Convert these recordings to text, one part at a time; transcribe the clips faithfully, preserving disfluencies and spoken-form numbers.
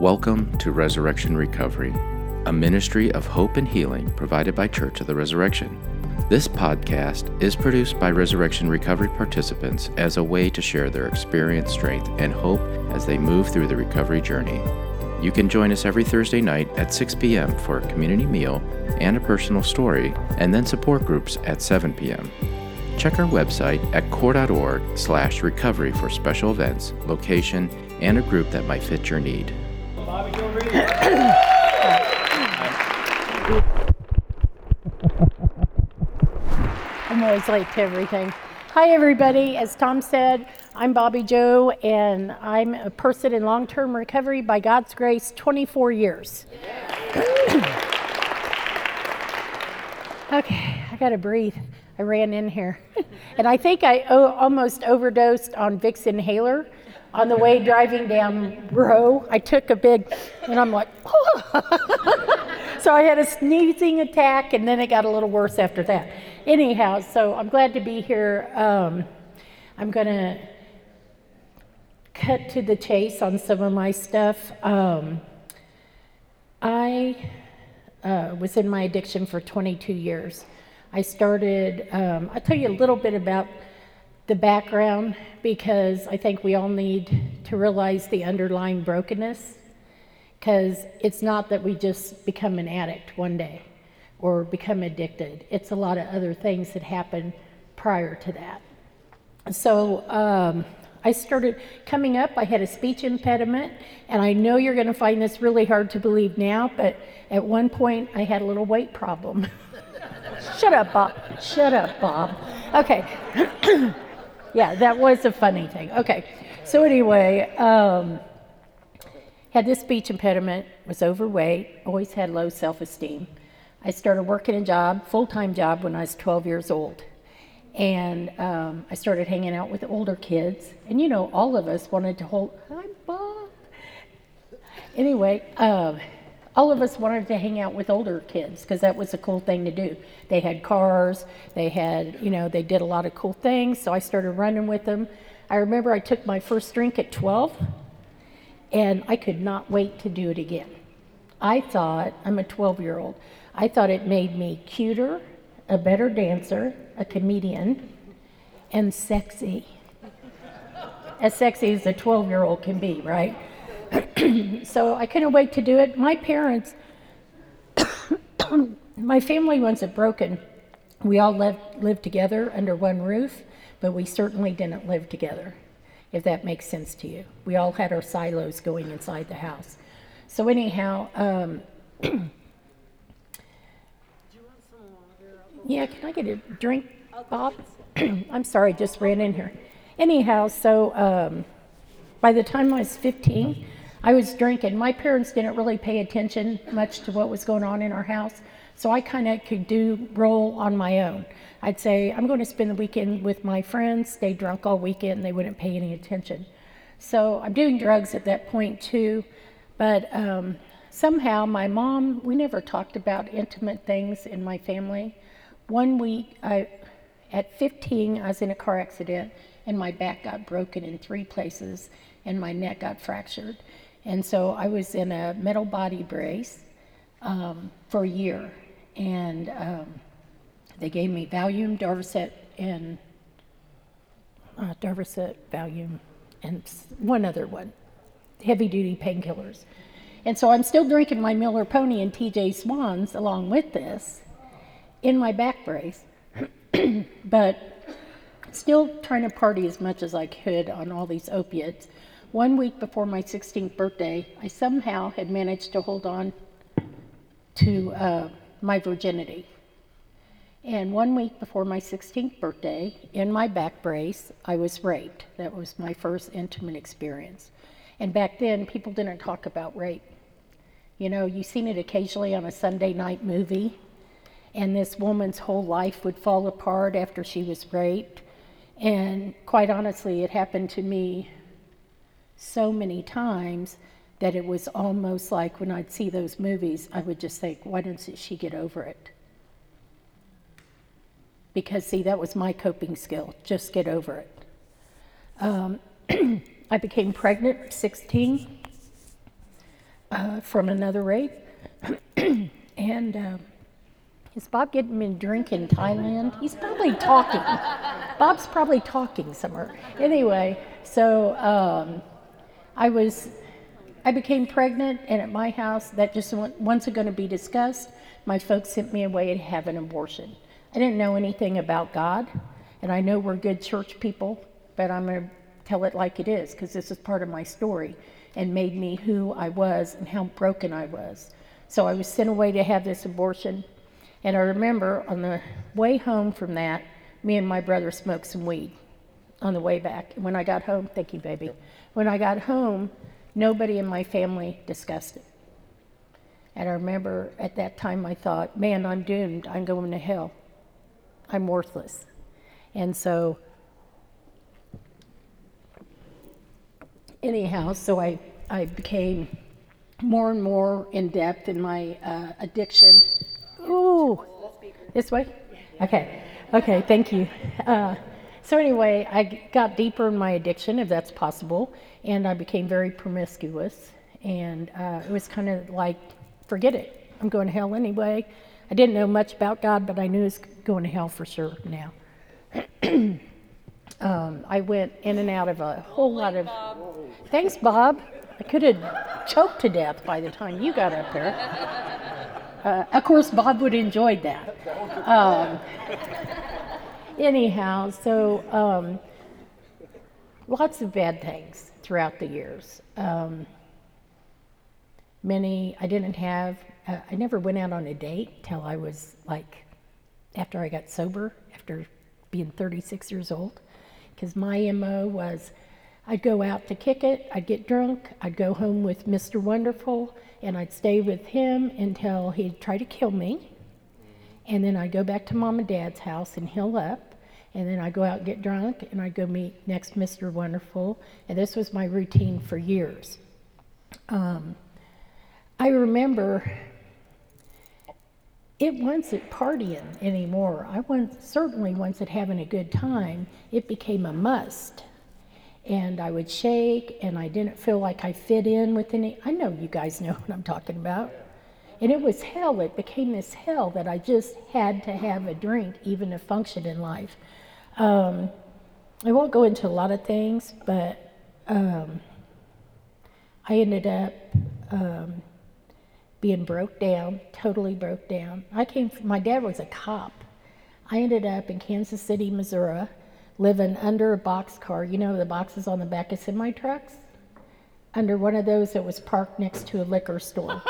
Welcome to Resurrection Recovery, a ministry of hope and healing provided by Church of the Resurrection. This podcast is produced by Resurrection Recovery participants as a way to share their experience, strength, and hope as they move through the recovery journey. You can join us every Thursday night at six p.m. for a community meal and a personal story, and then support groups at seven p.m. Check our website at core.org slash recovery for special events, location, and a group that might fit your need. Bobby, go read. I'm always late to everything. Hi, everybody. As Tom said, I'm Bobby Joe, and I'm a person in long-term recovery by God's grace, twenty-four years. Okay, I gotta breathe. I ran in here. And I think I o- almost overdosed on Vicks inhaler on the way driving down Row. I took a big, and I'm like, oh. So I had a sneezing attack, and then it got a little worse after that. Anyhow, so I'm glad to be here. Um, I'm gonna cut to the chase on some of my stuff. Um, I uh, was in my addiction for twenty-two years. I started, um, I'll tell you a little bit about the background, because I think we all need to realize the underlying brokenness, because it's not that we just become an addict one day or become addicted. It's a lot of other things that happen prior to that. So um, I started coming up, I had a speech impediment, and I know you're gonna find this really hard to believe now, but at one point I had a little weight problem. Shut up, Bob. Shut up, Bob. Okay. Yeah, that was a funny thing. Okay, so anyway, um, had this speech impediment, was overweight, always had low self-esteem. I started working a job, full-time job, when I was twelve years old. And um, I started hanging out with older kids. And you know, all of us wanted to hold, hi, Bob. Anyway, um, all of us wanted to hang out with older kids because that was a cool thing to do. They had cars, they had, you know, they did a lot of cool things, so I started running with them. I remember I took my first drink at twelve, and I could not wait to do it again. I thought, I'm a twelve-year-old, I thought it made me cuter, a better dancer, a comedian, and sexy. As sexy as a twelve-year-old can be, right? So I couldn't wait to do it. My parents, my family wasn't broken. We all lived, lived together under one roof, but we certainly didn't live together, if that makes sense to you. We all had our silos going inside the house. So anyhow, um, yeah, can I get a drink, Bob? I'm sorry, just ran in here. Anyhow, so um, by the time I was fifteen, I was drinking. My parents didn't really pay attention much to what was going on in our house, so I kind of could do roll on my own. I'd say, I'm going to spend the weekend with my friends, stay drunk all weekend, and they wouldn't pay any attention. So I'm doing drugs at that point too, but um, somehow my mom, we never talked about intimate things in my family. One week, I, at fifteen, I was in a car accident, and my back got broken in three places, and my neck got fractured. And so I was in a metal body brace um, for a year, and um, they gave me Valium, Darvocet, and uh, Darvocet, Valium, and one other one, heavy-duty painkillers. And so I'm still drinking my Miller Pony and T J Swans along with this in my back brace, but still trying to party as much as I could on all these opiates. One week before my sixteenth birthday, I somehow had managed to hold on to uh, my virginity. And one week before my sixteenth birthday, in my back brace, I was raped. That was my first intimate experience. And back then, people didn't talk about rape. You know, you've seen it occasionally on a Sunday night movie, and this woman's whole life would fall apart after she was raped. And quite honestly, it happened to me so many times that it was almost like when I'd see those movies, I would just think, why doesn't she get over it? Because see, that was my coping skill, just get over it. Um, I became pregnant at sixteen. uh, from another rape. and uh, is Bob getting me a drink in Thailand? He's probably talking. Bob's probably talking somewhere. Anyway, so um, I was, I became pregnant, and at my house, that just wasn't going to be discussed. My folks sent me away to have an abortion. I didn't know anything about God, and I know we're good church people, but I'm going to tell it like it is, because this is part of my story, and made me who I was and how broken I was. So I was sent away to have this abortion. And I remember on the way home from that, me and my brother smoked some weed on the way back. When I got home, thank you, baby. When I got home, nobody in my family discussed it. And I remember at that time I thought, man, I'm doomed. I'm going to hell. I'm worthless. And so, anyhow, so I, I became more and more in depth in my uh, addiction. Ooh, this way? Okay, okay, thank you. Uh, so anyway, I got deeper in my addiction, if that's possible, and I became very promiscuous, and uh, it was kind of like, forget it, I'm going to hell anyway. I didn't know much about God, but I knew I was going to hell for sure now. um, I went in and out of a whole lot of... Thanks, Bob. I could have choked to death by the time you got up there. Uh, of course, Bob would have enjoyed that. Um, anyhow, so um, lots of bad things throughout the years. Um, many I didn't have. Uh, I never went out on a date till I was like, after I got sober, after being thirty-six years old, because my M O was, I'd go out to kick it, I'd get drunk, I'd go home with Mister Wonderful, and I'd stay with him until he'd try to kill me. And then I'd go back to Mom and Dad's house and heal up. And then I'd go out and get drunk, and I'd go meet next Mister Wonderful. And this was my routine for years. Um, I remember it wasn't partying anymore. I wasn't, certainly wasn't having a good time. It became a must. And I would shake, and I didn't feel like I fit in with any. I know you guys know what I'm talking about. And it was hell. It became this hell that I just had to have a drink even to function in life. Um, I won't go into a lot of things, but um, I ended up um, being broke down, totally broke down. I came from, my dad was a cop. I ended up in Kansas City, Missouri, living under a boxcar. You know the boxes on the back of semi trucks? Under one of those that was parked next to a liquor store.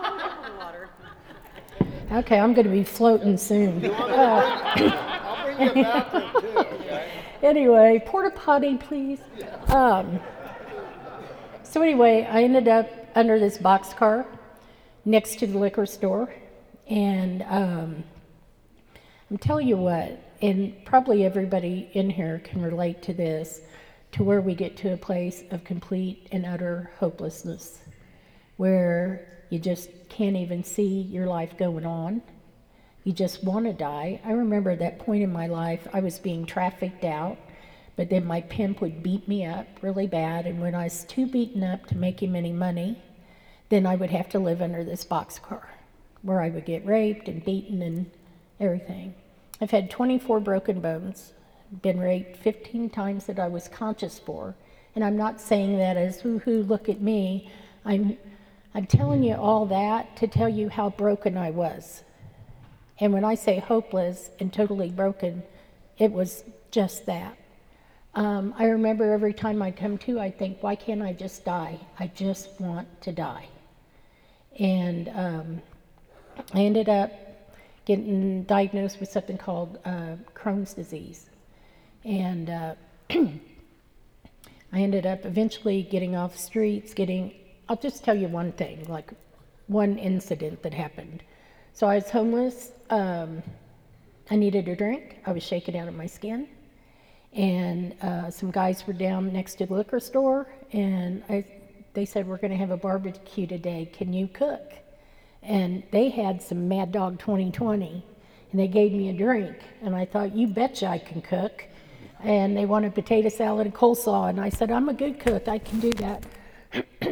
Okay, I'm going to be floating soon. Uh, I'll bring you a bathroom too, okay? Anyway, porta potty, please. Um, so anyway, I ended up under this boxcar next to the liquor store, and um, I'm telling you what, and probably everybody in here can relate to this, to where we get to a place of complete and utter hopelessness, where you just can't even see your life going on. You just want to die. I remember at that point in my life, I was being trafficked out, but then my pimp would beat me up really bad, and when I was too beaten up to make him any money, then I would have to live under this boxcar, where I would get raped and beaten and everything. I've had twenty-four broken bones, been raped fifteen times that I was conscious for, and I'm not saying that as hoo-hoo, look at me. I'm, I'm telling you all that to tell you how broken I was. And when I say hopeless and totally broken, it was just that. Um, I remember every time I'd come to, I'd think, why can't I just die? I just want to die. And um, I ended up getting diagnosed with something called uh, Crohn's disease. And uh, I ended up eventually getting off streets, getting, I'll just tell you one thing, like one incident that happened. So I was homeless, um, I needed a drink, I was shaking out of my skin, and uh, some guys were down next to the liquor store, and I, they said, we're gonna have a barbecue today, can you cook? And they had some Mad Dog twenty twenty, and they gave me a drink, and I thought, you betcha I can cook. And they wanted potato salad and coleslaw, and I said, I'm a good cook, I can do that.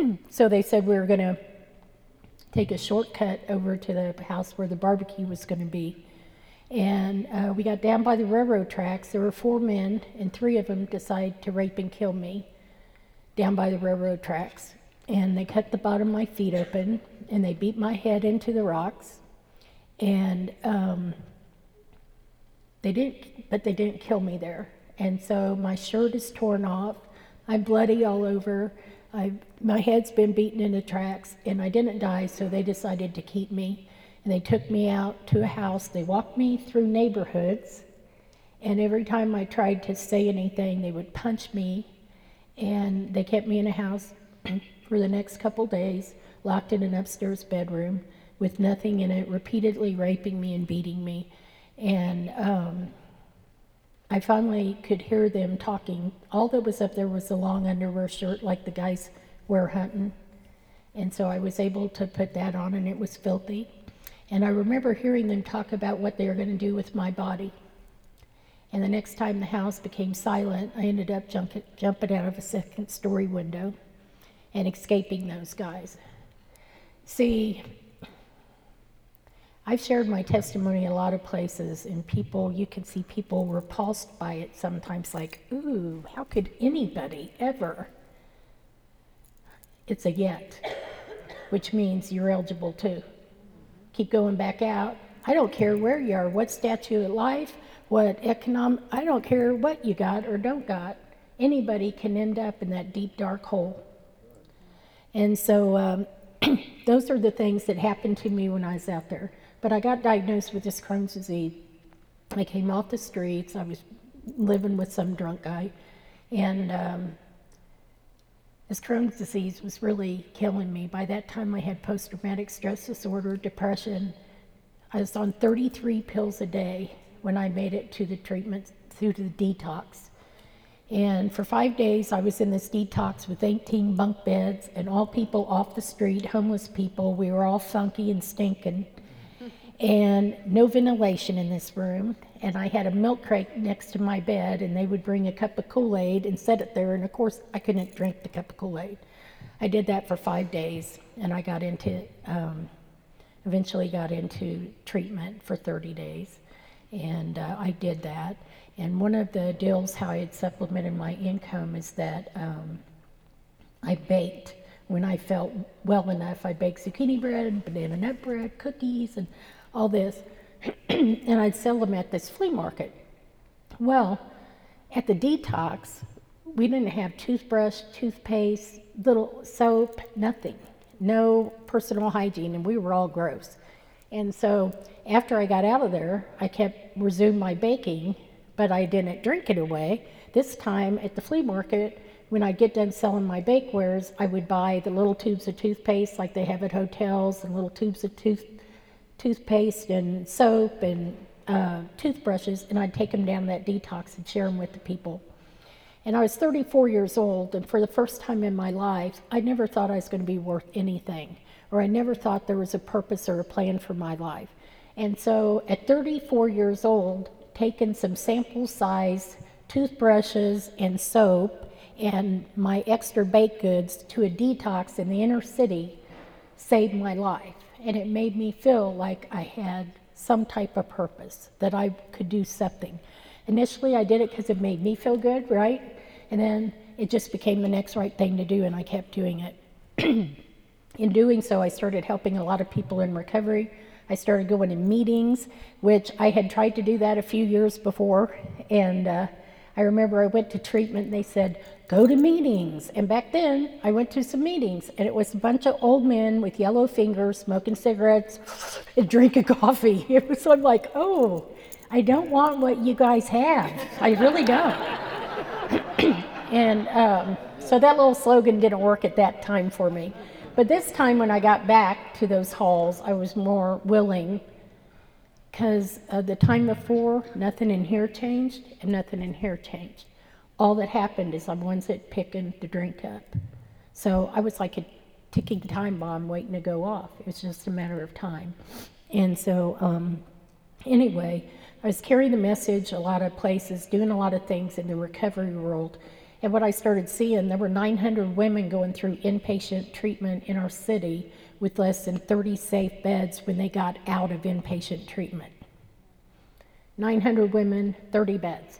So they said we were going to take a shortcut over to the house where the barbecue was going to be. And uh, we got down by the railroad tracks. There were four men, and three of them decided to rape and kill me down by the railroad tracks. And they cut the bottom of my feet open, and they beat my head into the rocks. And um, they didn't, but they didn't kill me there. And so my shirt is torn off. I'm bloody all over. I, my head's been beaten in the tracks, and I didn't die, so they decided to keep me. And they took me out to a house. They walked me through neighborhoods, and every time I tried to say anything, they would punch me. And they kept me in a house for the next couple days, locked in an upstairs bedroom with nothing in it, repeatedly raping me and beating me. And um, I finally could hear them talking. All that was up there was a long underwear shirt like the guys wear hunting. And so I was able to put that on, and it was filthy. And I remember hearing them talk about what they were going to do with my body. And the next time the house became silent, I ended up jump- jumping out of a second story window and escaping those guys. See, I've shared my testimony a lot of places, and people, you can see people repulsed by it sometimes, like, ooh, how could anybody ever? It's a yet, which means you're eligible too. Keep going back out. I don't care where you are, what statute of life, what economic, I don't care what you got or don't got. Anybody can end up in that deep, dark hole. And so um, those are the things that happened to me when I was out there. But I got diagnosed with this Crohn's disease. I came off the streets. I was living with some drunk guy. And um, this Crohn's disease was really killing me. By that time, I had post-traumatic stress disorder, depression. I was on thirty-three pills a day when I made it to the treatment, through to the detox. And for five days, I was in this detox with eighteen bunk beds and all people off the street, homeless people. We were all funky and stinking. And no ventilation in this room. And I had a milk crate next to my bed, and they would bring a cup of Kool-Aid and set it there. And of course, I couldn't drink the cup of Kool-Aid. I did that for five days, and I got into, um, eventually got into treatment for thirty days. And uh, I did that. And one of the deals how I had supplemented my income is that um, I baked. When I felt well enough, I baked zucchini bread, banana nut bread, cookies, and all this, and I'd sell them at this flea market. Well, at the detox, we didn't have toothbrush, toothpaste, little soap, nothing. No personal hygiene, and we were all gross. And so after I got out of there, I kept resumed my baking, but I didn't drink it away. This time at the flea market, when I get done selling my bakewares, I would buy the little tubes of toothpaste like they have at hotels, and little tubes of tooth toothpaste and soap and uh, toothbrushes, and I'd take them down that detox and share them with the people. And I was thirty-four years old, and for the first time in my life, I never thought I was going to be worth anything, or I never thought there was a purpose or a plan for my life. And so at thirty-four years old, taking some sample size toothbrushes and soap and my extra baked goods to a detox in the inner city saved my life. And it made me feel like I had some type of purpose, that I could do something. Initially, I did it because it made me feel good, right? And then it just became the next right thing to do, and I kept doing it. In doing so, I started helping a lot of people in recovery. I started going to meetings, which I had tried to do that a few years before. And uh, I remember I went to treatment, and they said, go to meetings. And back then, I went to some meetings, and it was a bunch of old men with yellow fingers, smoking cigarettes, and drinking coffee. It was, I'm like, oh, I don't want what you guys have. I really don't. And um, so that little slogan didn't work at that time for me. But this time when I got back to those halls, I was more willing, because uh, the time before, nothing in here changed, and nothing in here changed. All that happened is I wasn't picking the drink up. So I was like a ticking time bomb waiting to go off. It was just a matter of time. And so um, anyway, I was carrying the message a lot of places, doing a lot of things in the recovery world. And what I started seeing, there were nine hundred women going through inpatient treatment in our city with less than thirty safe beds when they got out of inpatient treatment. nine hundred women, thirty beds.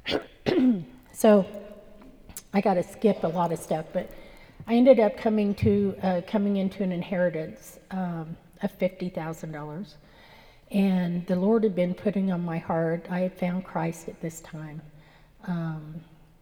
So I got to skip a lot of stuff, but I ended up coming to uh, coming into an inheritance um, of fifty thousand dollars. And the Lord had been putting on my heart, I had found Christ at this time. Um,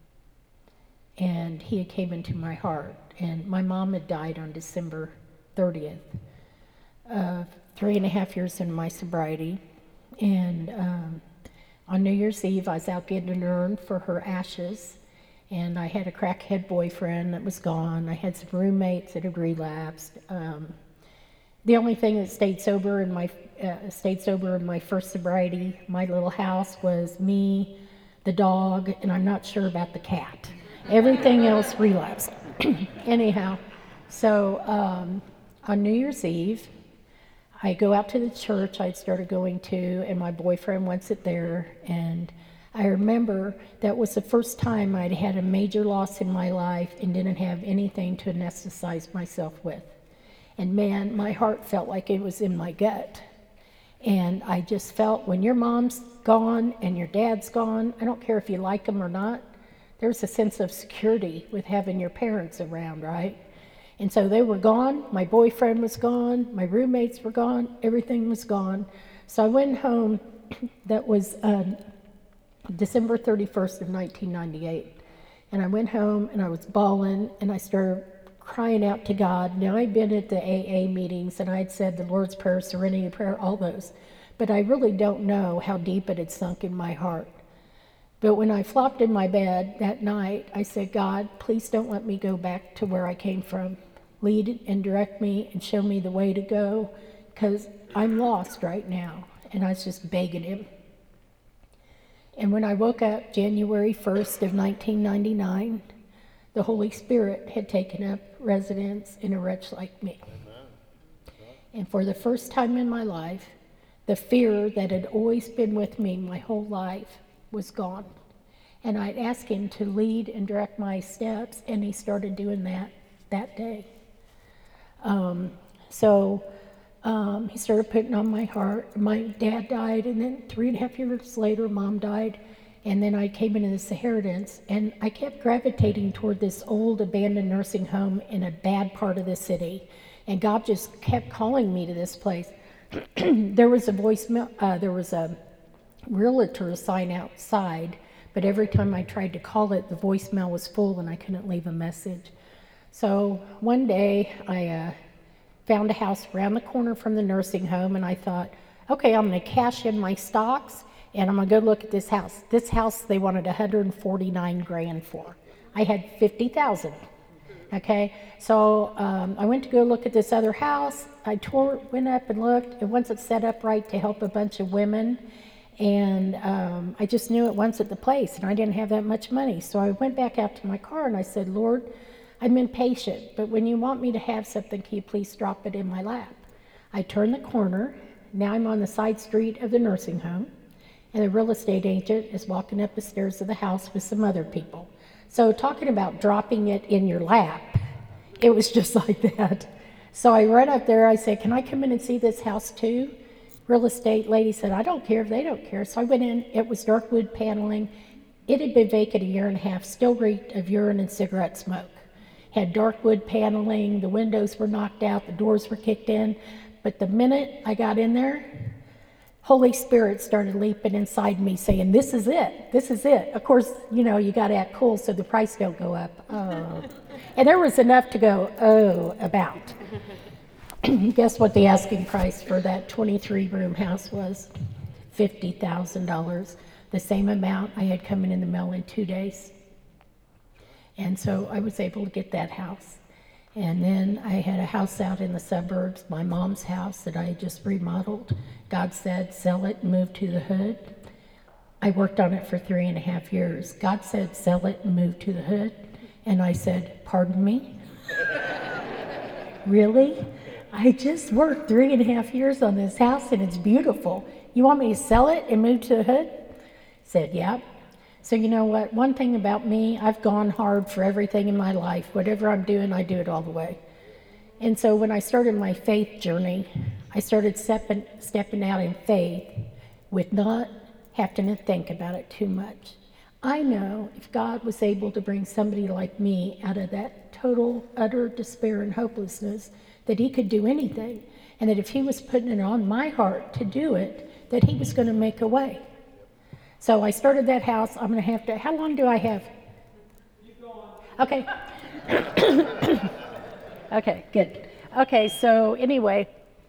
and he had came into my heart. And my mom had died on December thirtieth, uh, three and a half years into my sobriety. And um, on New Year's Eve, I was out getting an urn for her ashes. And I had a crackhead boyfriend that was gone. I had some roommates that had relapsed. Um, the only thing that stayed sober in my uh, stayed sober in my first sobriety, my little house, was me, the dog, and I'm not sure about the cat. Everything else relapsed. Anyhow, so um, on New Year's Eve, I go out to the church I'd started going to, and my boyfriend wants it there. And I remember that was the first time I'd had a major loss in my life and didn't have anything to anesthetize myself with. And man, my heart felt like it was in my gut. And I just felt when your mom's gone and your dad's gone, I don't care if you like them or not, there's a sense of security with having your parents around, right? And so they were gone, my boyfriend was gone, my roommates were gone, everything was gone. So I went home, that was um, December thirty-first of nineteen ninety-eight. And I went home and I was bawling and I started crying out to God. Now I'd been at the A A meetings and I'd said the Lord's Prayer, Serenity Prayer, all those. But I really don't know how deep it had sunk in my heart. But when I flopped in my bed that night, I said, God, please don't let me go back to where I came from. Lead and direct me and show me the way to go, because I'm lost right now. And I was just begging him. And when I woke up January first of nineteen ninety-nine, the Holy Spirit had taken up residence in a wretch like me. And for the first time in my life, the fear that had always been with me my whole life was gone. And I'd ask him to lead and direct my steps, and he started doing that that day. Um, so um, he started putting on my heart. My dad died, and then three and a half years later, Mom died. And then I came into this inheritance, and I kept gravitating toward this old abandoned nursing home in a bad part of the city. And God just kept calling me to this place. There was a voicemail, uh, there was a realtor sign outside, but every time I tried to call it, the voicemail was full and I couldn't leave a message. So one day I uh, found a house around the corner from the nursing home, and I thought, okay, I'm going to cash in my stocks and I'm going to go look at this house. This house they wanted one hundred forty-nine grand for. I had fifty thousand. Okay, so um, I went to go look at this other house. I tore, went up and looked, and once it's set up right to help a bunch of women, and um, I just knew it once at the place, and I didn't have that much money. So I went back out to my car and I said, Lord, I'm impatient, but when you want me to have something, can you please drop it in my lap? I turned the corner. Now I'm on the side street of the nursing home, and the real estate agent is walking up the stairs of the house with some other people. So talking about dropping it in your lap, it was just like that. So I run up there, I said, can I come in and see this house too? Real estate lady said, I don't care if they don't care. So I went in, it was dark wood paneling. It had been vacant a year and a half, still reeked of urine and cigarette smoke. Had dark wood paneling, the windows were knocked out, the doors were kicked in. But the minute I got in there, Holy Spirit started leaping inside me saying, this is it, this is it. Of course, you know, you got to act cool so the price don't go up. Oh. And there was enough to go, oh, about. Guess what the asking price for that twenty-three room house was? fifty thousand dollars. The same amount I had coming in the mail in two days. And so I was able to get that house. And then I had a house out in the suburbs, my mom's house that I had just remodeled. God said, sell it and move to the hood. I worked on it for three and a half years. God said, sell it and move to the hood. And I said, pardon me? Really? I just worked three and a half years on this house and it's beautiful. You want me to sell it and move to the hood? Said, yeah. So you know what? One thing about me, I've gone hard for everything in my life. Whatever I'm doing, I do it all the way. And so when I started my faith journey, I started stepping, stepping out in faith with not having to think about it too much. I know if God was able to bring somebody like me out of that total, utter despair and hopelessness, that he could do anything. And that if he was putting it on my heart to do it, that he was going to make a way. So I started that house. I'm going to have to, how long do I have? Okay. Okay, good. Okay, so anyway.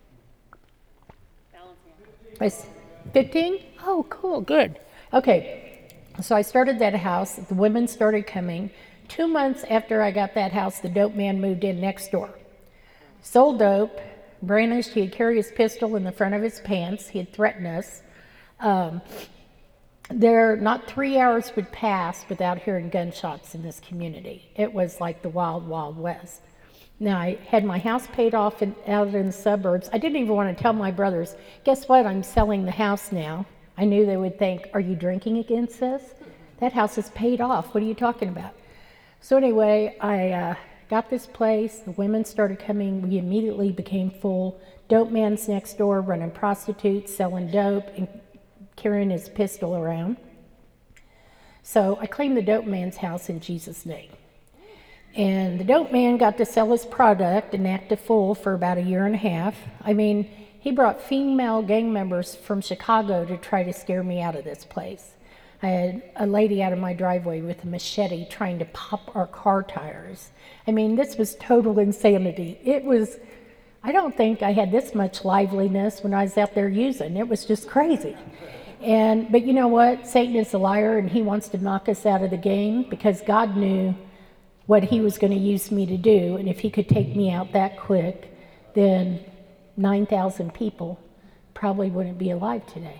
It's fifteen? Oh, cool, good. Okay, so I started that house. The women started coming. Two months after I got that house, the dope man moved in next door. Sold dope, brandished, he had carried his pistol in the front of his pants. He had threatened us. Um, there, not three hours would pass without hearing gunshots in this community. It was like the wild, wild west. Now, I had my house paid off in, out in the suburbs. I didn't even want to tell my brothers, guess what, I'm selling the house now. I knew they would think, are you drinking again, sis? That house is paid off. What are you talking about? So anyway, I uh, got this place. The women started coming. We immediately became full. Dope man's next door, running prostitutes, selling dope, and carrying his pistol around. So I claimed the dope man's house in Jesus' name. And the dope man got to sell his product and act a fool for about a year and a half. I mean, he brought female gang members from Chicago to try to scare me out of this place. I had a lady out of my driveway with a machete trying to pop our car tires. I mean, this was total insanity. It was, I don't think I had this much liveliness when I was out there using. It was just crazy. And, but you know what? Satan is a liar, and he wants to knock us out of the game because God knew what he was going to use me to do, and if he could take me out that quick, then nine thousand people probably wouldn't be alive today.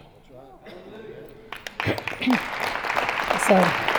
So,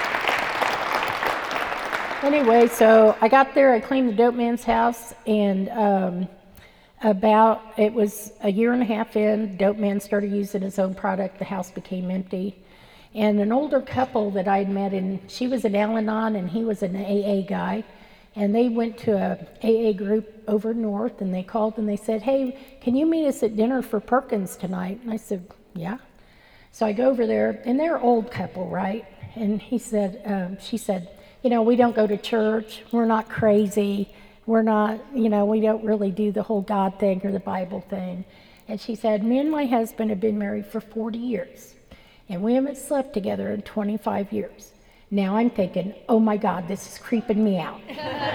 anyway, so I got there, I cleaned the dope man's house, and um, about, it was a year and a half in, dope man started using his own product, the house became empty. And an older couple that I'd met, and she was an Al-Anon and he was an A A guy, and they went to a A A group over north, and they called and they said, hey, can you meet us at dinner for Perkins tonight? And I said, yeah. So I go over there, and they're an old couple, right? And he said, um, she said, you know, we don't go to church, we're not crazy, we're not, you know, we don't really do the whole God thing or the Bible thing. And she said, me and my husband have been married for forty years. And we haven't slept together in twenty-five years. Now I'm thinking, oh my God, this is creeping me out.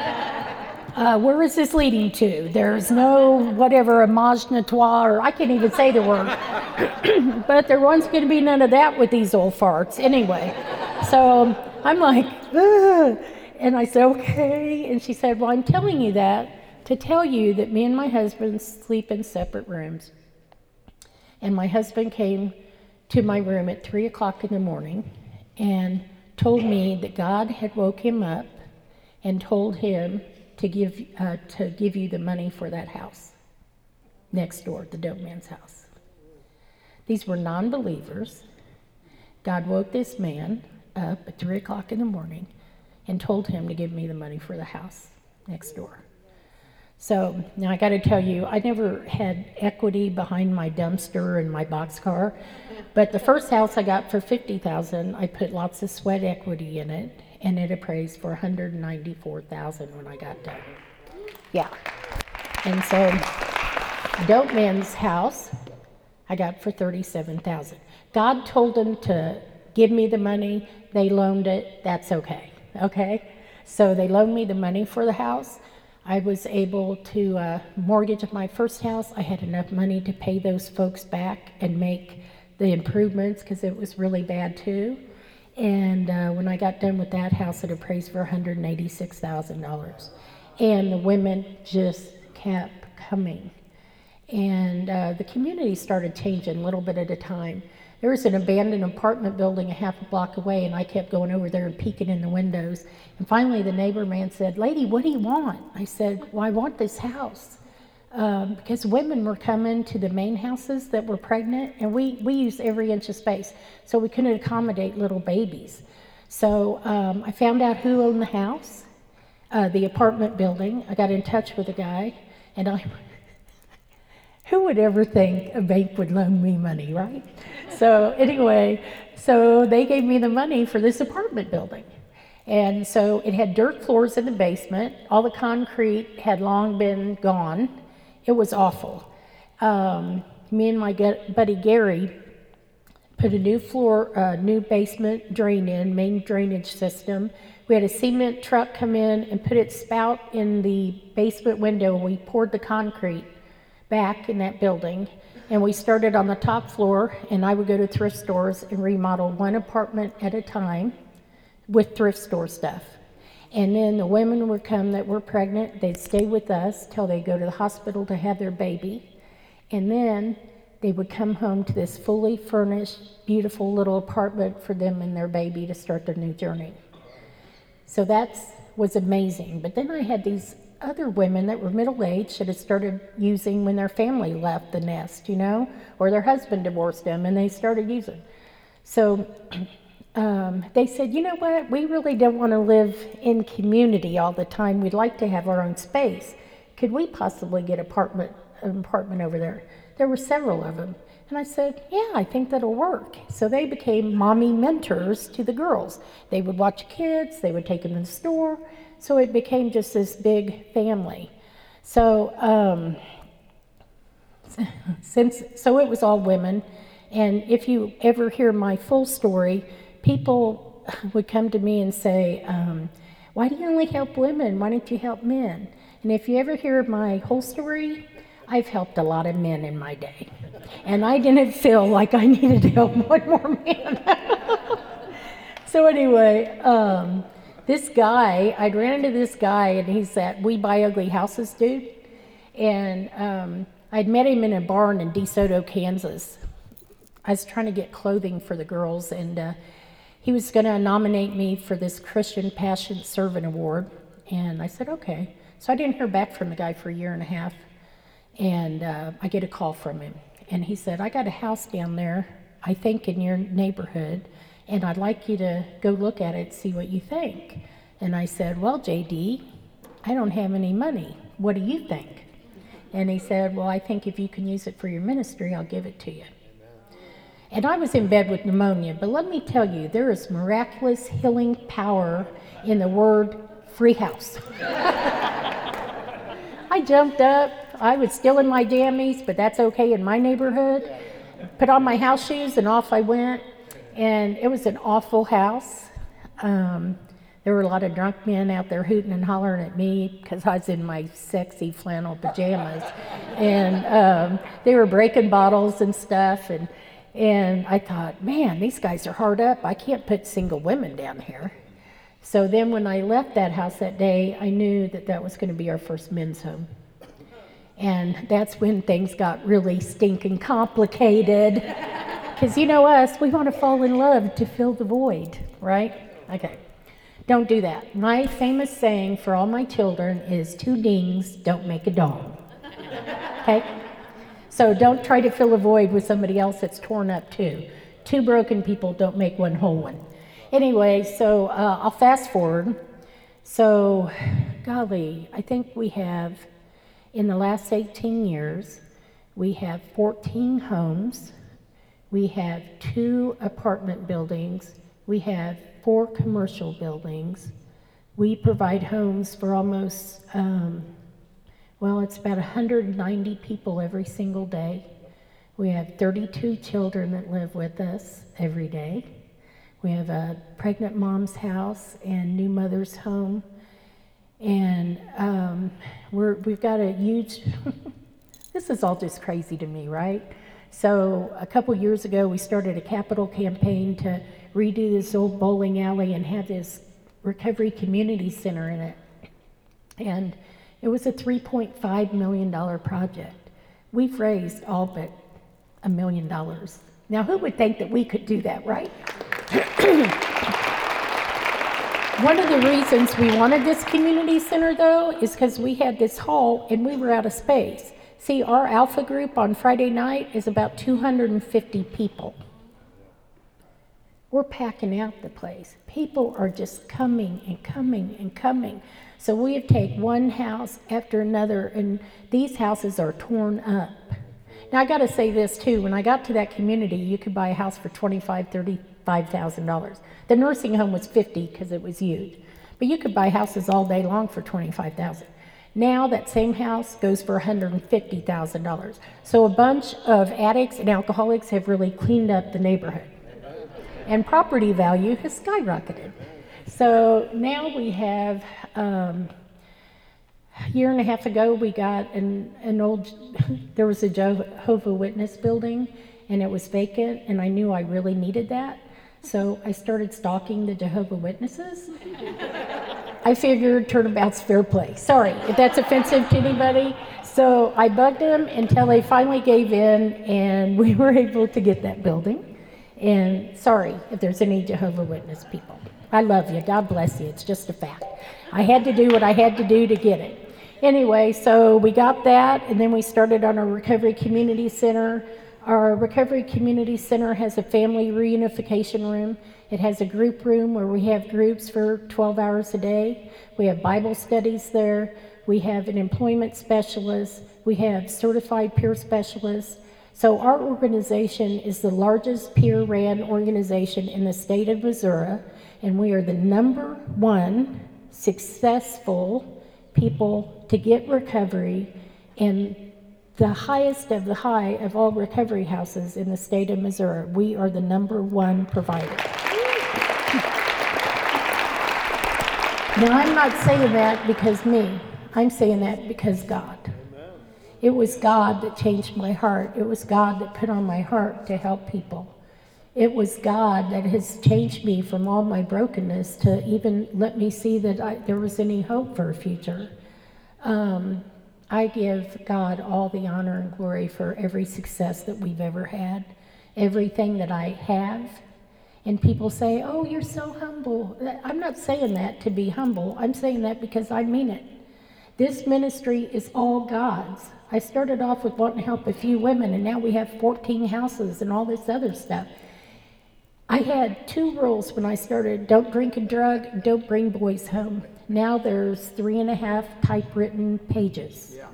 uh, where is this leading to? There's no whatever, homage notoire, or I can't even say the word. But there wasn't going to be none of that with these old farts anyway. So I'm like, ugh. And I said, okay. And she said, well, I'm telling you that to tell you that me and my husband sleep in separate rooms. And my husband came to my room at three o'clock in the morning and told me that God had woke him up and told him to give uh, to give you the money for that house next door, the dope man's house. These were non-believers. God woke this man up at three o'clock in the morning and told him to give me the money for the house next door. So now I got to tell you, I never had equity behind my dumpster and my boxcar, but the first house I got for fifty thousand dollars, I put lots of sweat equity in it, and it appraised for one hundred ninety-four thousand dollars when I got done. Yeah. And so Dope Man's house I got for thirty-seven thousand dollars. God told them to give me the money, they loaned it, that's okay. Okay? So they loaned me the money for the house. I was able to uh, mortgage my first house. I had enough money to pay those folks back and make the improvements because it was really bad too. And uh, when I got done with that house, it appraised for one hundred eighty-six thousand dollars. And the women just kept coming. And uh, the community started changing a little bit at a time. There was an abandoned apartment building a half a block away, and I kept going over there and peeking in the windows. And finally, the neighbor man said, "Lady, what do you want?" I said, "Well, I want this house." Um, because women were coming to the main houses that were pregnant, and we, we used every inch of space, so we couldn't accommodate little babies. So um, I found out who owned the house, uh, the apartment building. I got in touch with the guy, and I, who would ever think a bank would loan me money, right? So anyway, so they gave me the money for this apartment building. And so it had dirt floors in the basement. All the concrete had long been gone. It was awful. Um, me and my buddy Gary put a new floor, uh, new basement drain in, main drainage system. We had a cement truck come in and put its spout in the basement window. We poured the concrete back in that building, and we started on the top floor, and I would go to thrift stores and remodel one apartment at a time with thrift store stuff. And then the women would come that were pregnant, they'd stay with us till they go to the hospital to have their baby. And then they would come home to this fully furnished, beautiful little apartment for them and their baby to start their new journey. So that was amazing. But then I had these other women that were middle-aged that had started using when their family left the nest, you know, or their husband divorced them and they started using. So um, they said, you know what, we really don't want to live in community all the time. We'd like to have our own space. Could we possibly get apartment, an apartment over there? There were several of them. And I said, yeah, I think that'll work. So they became mommy mentors to the girls. They would watch kids, they would take them to the store. So it became just this big family. So um, since so it was all women. And if you ever hear my full story, people would come to me and say, um, why do you only help women? Why don't you help men? And if you ever hear my whole story, I've helped a lot of men in my day. And I didn't feel like I needed to help one more man. So anyway, um, this guy, I'd ran into this guy, and he's that We Buy Ugly Houses dude. And um, I'd met him in a barn in DeSoto, Kansas. I was trying to get clothing for the girls, and uh, he was going to nominate me for this Christian Passion Servant Award. And I said, okay. So I didn't hear back from the guy for a year and a half. And uh, I get a call from him. And he said, I got a house down there, I think in your neighborhood, and I'd like you to go look at it, see what you think. And I said, well, J D, I don't have any money. What do you think? And he said, well, I think if you can use it for your ministry, I'll give it to you. And I was in bed with pneumonia, but let me tell you, there is miraculous healing power in the word free house. I jumped up. I was still in my jammies, but that's okay in my neighborhood. Put on my house shoes and off I went. And it was an awful house. Um, there were a lot of drunk men out there hooting and hollering at me because I was in my sexy flannel pajamas. And um, they were breaking bottles and stuff. And, and I thought, man, these guys are hard up. I can't put single women down here. So then when I left that house that day, I knew that that was going to be our first men's home. And that's when things got really stinking complicated. Because you know us, we want to fall in love to fill the void, right? Okay, don't do that. My famous saying for all my children is two dings don't make a dong. Okay? So don't try to fill a void with somebody else that's torn up too. Two broken people don't make one whole one. Anyway, so uh, I'll fast forward. So, golly, I think we have, in the last eighteen years, we have fourteen homes, we have two apartment buildings, we have four commercial buildings. We provide homes for almost, um, well, it's about one hundred ninety people every single day. We have thirty-two children that live with us every day. We have a pregnant mom's house and new mother's home. And um, we're, we've got a huge, this is all just crazy to me, right? So a couple years ago, we started a capital campaign to redo this old bowling alley and have this recovery community center in it. And it was a three point five million dollars project. We've raised all but a million dollars. Now, who would think that we could do that, right? One of the reasons we wanted this community center, though, is because we had this hall and we were out of space. See, our Alpha group on Friday night is about two hundred fifty people. we're packing out the place. People are just coming and coming and coming. So we have taken one house after another, and these houses are torn up. Now I got to say this too, when I got to that community, you could buy a house for twenty-five thousand dollars, thirty-five thousand dollars. The nursing home was fifty because it was used. But you could buy houses all day long for twenty-five thousand dollars. Now that same house goes for one hundred fifty thousand dollars. So a bunch of addicts and alcoholics have really cleaned up the neighborhood. And property value has skyrocketed. So now we have, um, a year and a half ago, we got an, an old, there was a Jehovah's Witness building, and it was vacant, and I knew I really needed that. So I started stalking the Jehovah's Witnesses. I figured turnabout's fair play. Sorry if that's offensive to anybody. So I bugged them until they finally gave in, and we were able to get that building. And sorry if there's any Jehovah's Witness people. I love you. God bless you. It's just a fact. I had to do what I had to do to get it. Anyway, so we got that, and then we started on our Recovery Community Center. Our Recovery Community Center has a family reunification room. It has a group room where we have groups for twelve hours a day. We have Bible studies there. We have an employment specialist. We have certified peer specialists. So our organization is the largest peer-ran organization in the state of Missouri, and we are the number one successful people to get recovery and the highest of the high of all recovery houses in the state of Missouri. We are the number one provider. Now, I'm not saying that because me. I'm saying that because God. It was God that changed my heart. It was God that put on my heart to help people. It was God that has changed me from all my brokenness to even let me see that I, there was any hope for a future. Um, I give God all the honor and glory for every success that we've ever had, everything that I have. And people say, oh, you're so humble. I'm not saying that to be humble. I'm saying that because I mean it. This ministry is all God's. I started off with wanting to help a few women, and now we have fourteen houses and all this other stuff. I had two rules when I started: don't drink and drug, don't bring boys home. Now there's three and a half typewritten pages. Yeah.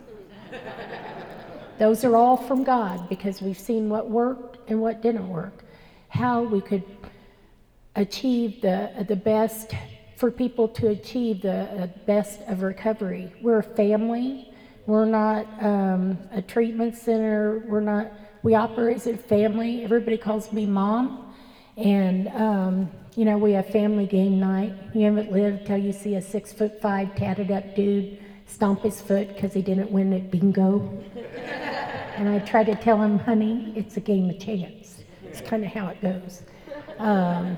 Those are all from God because we've seen what worked and what didn't work. How we could achieve the, the best, for people to achieve the best of recovery. We're a family. We're not um, a treatment center. We're not, we operate as a family. Everybody calls me mom. And, um, you know, we have family game night. You haven't lived till you see a six foot five tatted up dude stomp his foot because he didn't win at bingo. And I try to tell him, honey, it's a game of chance. It's kind of how it goes. Um,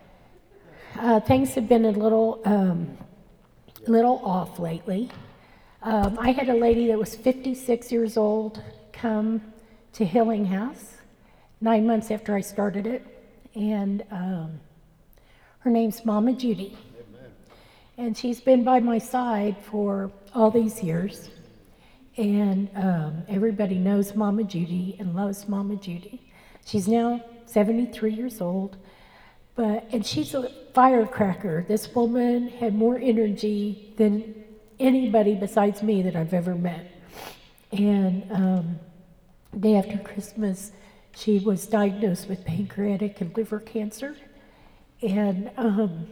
uh, things have been a little, um, little off lately. Um, I had a lady that was fifty-six years old come to Healing House nine months after I started it. And um, her name's Mama Judy. Amen. And she's been by my side for all these years. And um, everybody knows Mama Judy and loves Mama Judy. She's now seventy-three years old, but and she's a firecracker. This woman had more energy than anybody besides me that I've ever met. And um, day after Christmas, she was diagnosed with pancreatic and liver cancer. And um,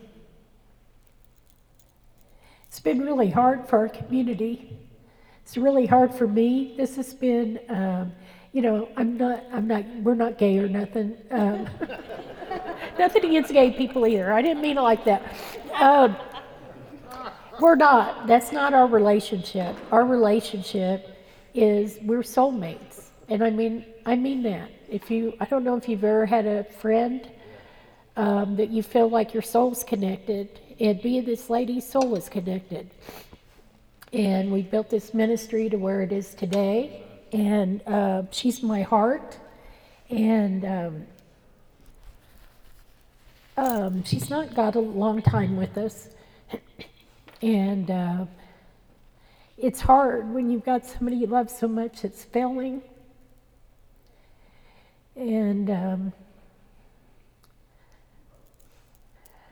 it's been really hard for our community. It's really hard for me. This has been, um, you know, I'm not, I'm not, we're not gay or nothing. Um, nothing against gay people either. I didn't mean it like that. Um, we're not. That's not our relationship. Our relationship is we're soulmates. And I mean, I mean that. If you, I don't know if you've ever had a friend um, that you feel like your soul's connected, and me and this lady's soul is connected. And we built this ministry to where it is today, and uh, she's my heart, and um, um, she's not got a long time with us, and uh, it's hard when you've got somebody you love so much that's failing. And um,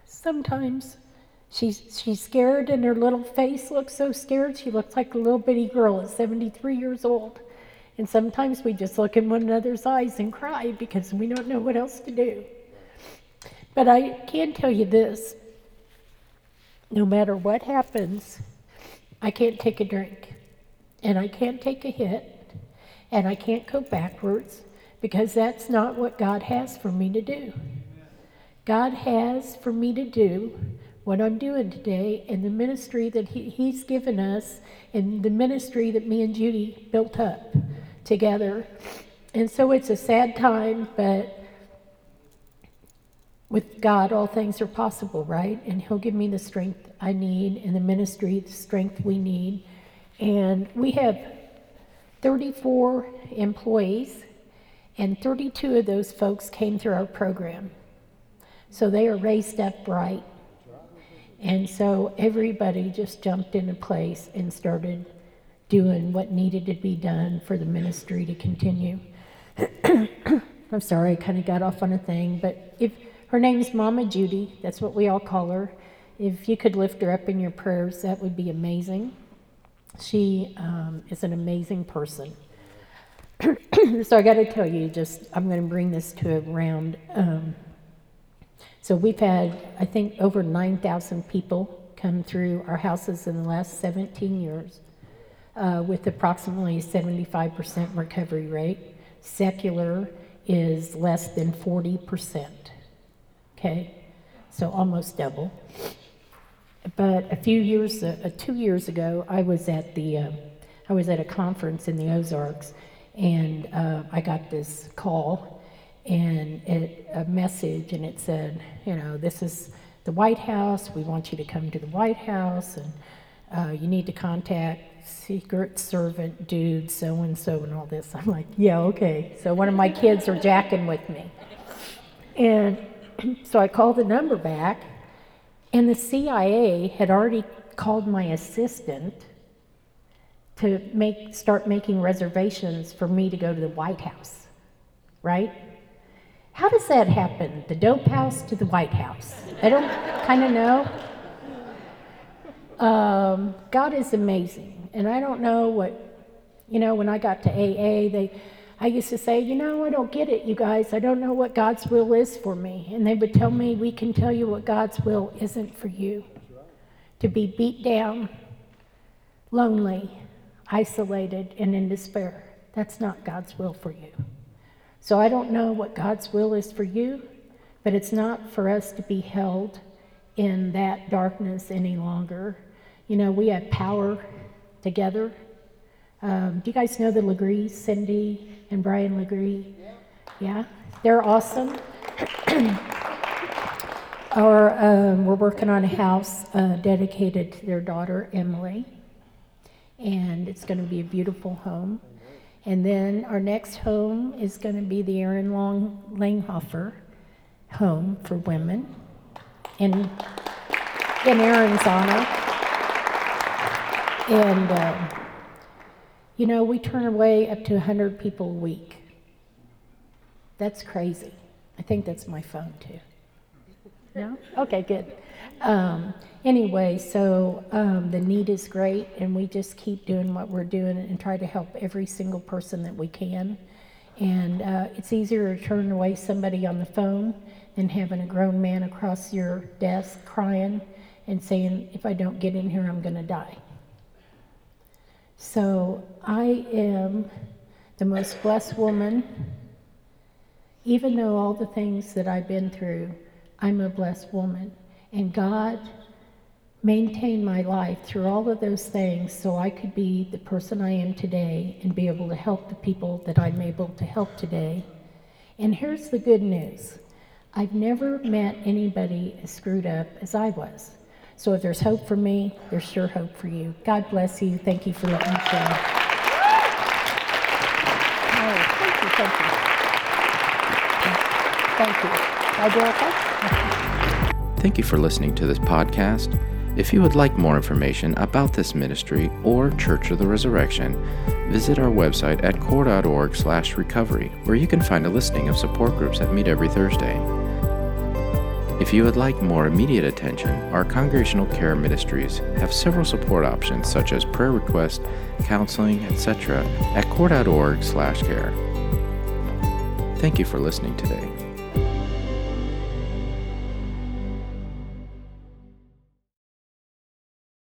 Sometimes she's, she's scared and her little face looks so scared. She looks like a little bitty girl at seventy-three years old. And sometimes we just look in one another's eyes and cry because we don't know what else to do. But I can tell you this, no matter what happens, I can't take a drink, and I can't take a hit, and I can't go backwards, because that's not what God has for me to do. God has for me to do what I'm doing today in the ministry that he, He's given us, and the ministry that me and Judy built up together. And so it's a sad time, but with God, all things are possible, right? And He'll give me the strength I need, and the ministry, the strength we need. And we have thirty-four employees, and thirty-two of those folks came through our program. So they are raised up right. And so everybody just jumped into place and started doing what needed to be done for the ministry to continue. I'm sorry, I kind of got off on a thing, but if her name's Mama Judy, that's what we all call her. If you could lift her up in your prayers, that would be amazing. She um, is an amazing person. So I got to tell you, just I'm going to bring this to a round. Um, so we've had, I think, over nine thousand people come through our houses in the last seventeen years. Uh, with approximately seventy-five percent recovery rate. Secular is less than forty percent, okay? So almost double. But a few years, uh, two years ago, I was at the, uh, I was at a conference in the Ozarks, and uh, I got this call and it, a message, and it said, you know, this is the White House. We want you to come to the White House, and uh, you need to contact Secret Servant dude so-and-so and all this. I'm like, yeah, okay. So one of my kids are jacking with me. And so I called the number back, and the C I A had already called my assistant to make start making reservations for me to go to the White House, right? How does that happen? The dope house to the White House? I don't kind of know. Um, God is amazing. And I don't know what, you know, when I got to A A, they, I used to say, you know, I don't get it, you guys. I don't know what God's will is for me. And they would tell me, we can tell you what God's will isn't for you. To be beat down, lonely, isolated, and in despair. That's not God's will for you. So I don't know what God's will is for you, but it's not for us to be held in that darkness any longer. You know, we have power together. Um, do you guys know the Legrees, Cindy and Brian Legree? Yeah, they're awesome. Our, um, we're working on a house uh, dedicated to their daughter, Emily, and it's going to be a beautiful home. And then our next home is going to be the Aaron Long Langhofer home for women in, in Aaron's honor. And, uh, you know, we turn away up to one hundred people a week. That's crazy. I think that's my phone, too. No? Okay, good. Um, anyway, so um, the need is great, and we just keep doing what we're doing and try to help every single person that we can. And uh, it's easier to turn away somebody on the phone than having a grown man across your desk crying and saying, if I don't get in here, I'm going to die. So I am the most blessed woman. Even though all the things that I've been through, I'm a blessed woman. And God maintained my life through all of those things so I could be the person I am today and be able to help the people that I'm able to help today. And here's the good news. I've never met anybody as screwed up as I was. So if there's hope for me, there's sure hope for you. God bless you. Thank you for letting me share. Oh, thank you, thank you. Thank you. I do okay? Thank you for listening to this podcast. If you would like more information about this ministry or Church of the Resurrection, visit our website at core dot org slash recovery, where you can find a listing of support groups that meet every Thursday. If you would like more immediate attention, our Congregational Care Ministries have several support options such as prayer requests, counseling, et cetera at core dot org slash care. Thank you for listening today.